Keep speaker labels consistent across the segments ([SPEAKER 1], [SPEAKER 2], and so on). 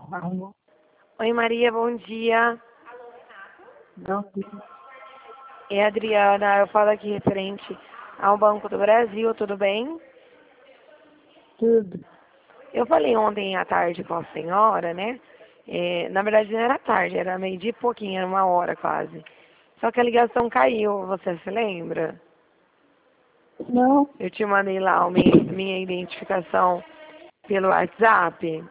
[SPEAKER 1] Alô?
[SPEAKER 2] Oi, Maria, bom dia.
[SPEAKER 1] Não,
[SPEAKER 2] É a Adriana, eu falo aqui referente ao Banco do Brasil, tudo bem?
[SPEAKER 1] tudo.
[SPEAKER 2] Eu falei ontem à tarde com a senhora, né? Na verdade não era tarde, era meio-dia e pouquinho, era 1 hora quase. Só que a ligação caiu, você se lembra?
[SPEAKER 1] Não,
[SPEAKER 2] Eu te mandei lá a minha identificação pelo WhatsApp.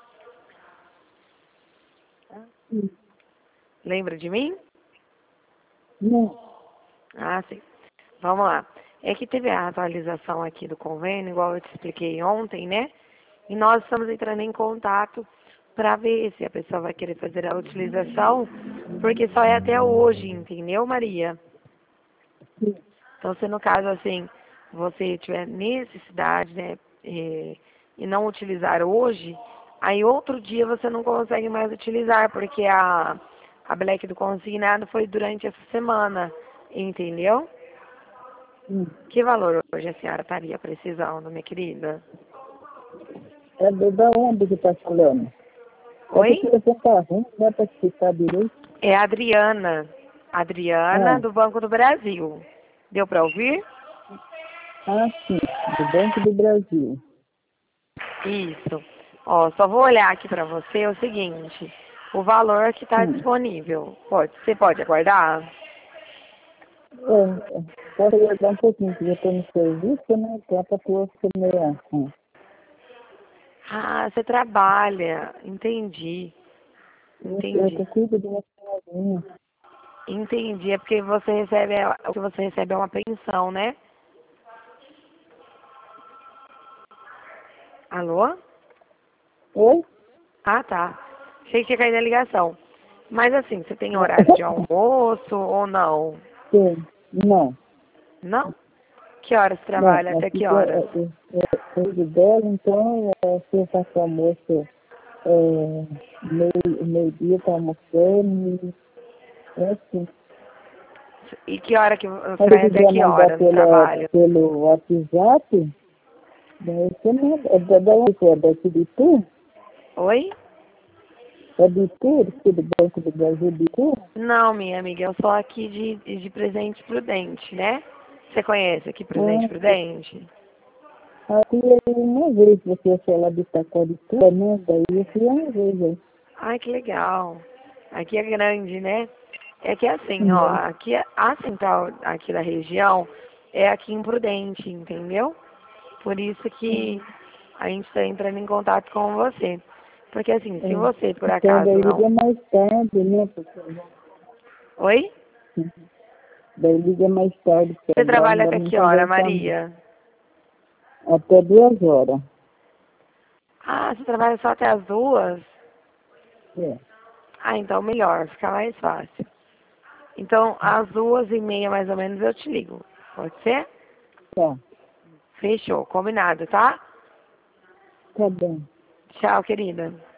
[SPEAKER 2] Lembra de mim?
[SPEAKER 1] não.
[SPEAKER 2] Ah, sim. Vamos lá. É que teve a atualização aqui do convênio, igual eu te expliquei ontem, né? E nós estamos entrando em contato para ver se a pessoa vai querer fazer a utilização, porque só é até hoje, entendeu, Maria? Então, se no caso, assim, você tiver necessidade, né, e não utilizar hoje, aí outro dia você não consegue mais utilizar, porque a Black do consignado foi durante essa semana, entendeu? Que valor hoje a senhora estaria precisando, minha querida?
[SPEAKER 1] É da onde que tá falando? É
[SPEAKER 2] Oi?
[SPEAKER 1] porque você tá ruim, não é pra explicar direito.
[SPEAKER 2] É a Adriana. Adriana,
[SPEAKER 1] Ah,
[SPEAKER 2] do Banco do Brasil. Deu para ouvir?
[SPEAKER 1] sim, do Banco do Brasil.
[SPEAKER 2] Isso. Ó, só vou olhar aqui para você é o seguinte. O valor que está disponível. Você pode aguardar?
[SPEAKER 1] Posso aguardar um pouquinho, porque eu tô no serviço, né? Então a pessoa fica meio assim.
[SPEAKER 2] Ah, você trabalha. Entendi.
[SPEAKER 1] Eu
[SPEAKER 2] Entendi.
[SPEAKER 1] tô cuidando de uma sozinha.
[SPEAKER 2] Entendi. É porque você recebe, o que você recebe é uma pensão, né? Alô?
[SPEAKER 1] Oi?
[SPEAKER 2] Ah, tá. Achei que tinha caído a ligação. Mas assim, você tem horário de almoço ou não?
[SPEAKER 1] Sim. Não,
[SPEAKER 2] Não? Que horas
[SPEAKER 1] não.
[SPEAKER 2] trabalha? Até
[SPEAKER 1] Aqui
[SPEAKER 2] que
[SPEAKER 1] que
[SPEAKER 2] horas?
[SPEAKER 1] cuido dela, então se eu faço almoço meio-dia tá almoçando, é assim.
[SPEAKER 2] E que hora que
[SPEAKER 1] Se
[SPEAKER 2] você
[SPEAKER 1] você
[SPEAKER 2] vai até
[SPEAKER 1] quiser
[SPEAKER 2] que
[SPEAKER 1] mandar
[SPEAKER 2] hora no trabalho?
[SPEAKER 1] pelo WhatsApp, daí você manda. Da onde você é? Daqui de Itu?
[SPEAKER 2] Oi?
[SPEAKER 1] É de Itu, aqui do Banco do Brasil de Itu?
[SPEAKER 2] Não, minha amiga, eu sou aqui de Presidente Prudente, né? Você conhece aqui Presidente
[SPEAKER 1] Ah,
[SPEAKER 2] Prudente?
[SPEAKER 1] aqui uma vez você foi lá de Itaquarituba, né? Daí eu fui uma vez aí.
[SPEAKER 2] Ai, que legal. Aqui é grande, né? É que assim, ó,
[SPEAKER 1] Uhum.
[SPEAKER 2] aqui a central aqui da região é aqui em Prudente, entendeu? Por isso que a gente está entrando em contato com você. Porque assim, se
[SPEAKER 1] É.
[SPEAKER 2] você por
[SPEAKER 1] Então
[SPEAKER 2] acaso
[SPEAKER 1] daí
[SPEAKER 2] não.
[SPEAKER 1] liga mais tarde, né?
[SPEAKER 2] Oi?
[SPEAKER 1] Daí liga mais tarde, porque
[SPEAKER 2] Você
[SPEAKER 1] agora
[SPEAKER 2] trabalha
[SPEAKER 1] não dá
[SPEAKER 2] até
[SPEAKER 1] nem
[SPEAKER 2] que
[SPEAKER 1] pra
[SPEAKER 2] hora,
[SPEAKER 1] aguentar mais.
[SPEAKER 2] Maria?
[SPEAKER 1] Até 2 horas.
[SPEAKER 2] Ah, você trabalha só até as 2?
[SPEAKER 1] É.
[SPEAKER 2] Ah, então melhor, fica mais fácil. Então, às 2h30 mais ou menos eu te ligo. Pode ser?
[SPEAKER 1] Tá,
[SPEAKER 2] Fechou, combinado, tá?
[SPEAKER 1] tá bem.
[SPEAKER 2] Tchau, querida.